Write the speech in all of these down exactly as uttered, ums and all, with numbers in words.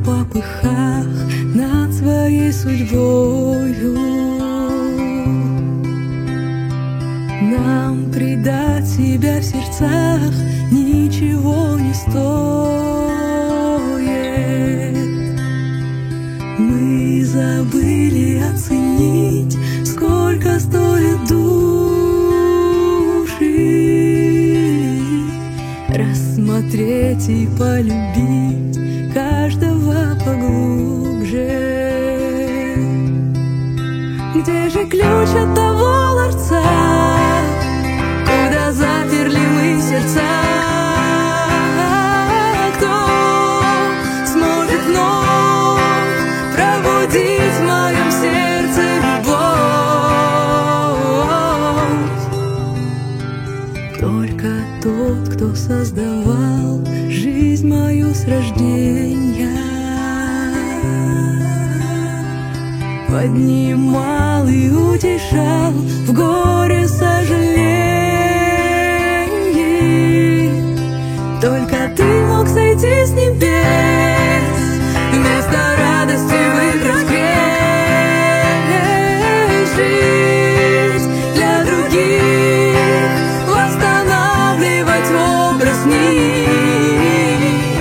попыхах над своей судьбою. Нам предать себя в сердцах ничего не стоит. Мы забыли оценить, сколько стоит души, рассмотреть и полюбить каждого поглубже. Где же ключ от того ларца, куда заперли мы сердца? Кто сможет вновь пробудить в моем сердце любовь? Только тот, кто создавал жизнь мою с рождения, поднимал и утешал в горе сожалений. Только ты мог сойти с небес, вместо радости выбрать грех. Жить для других, восстанавливать образ них.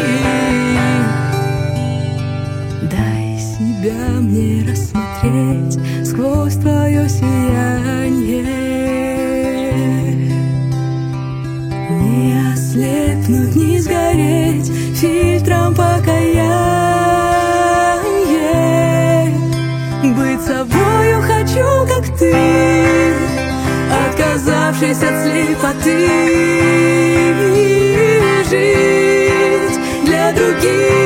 Дай себя мне рассмотреть сквозь твое сияние, не ослепнуть, не сгореть фильтром покаяния. Быть собою хочу, как ты, отказавшись от слепоты. Жить для других,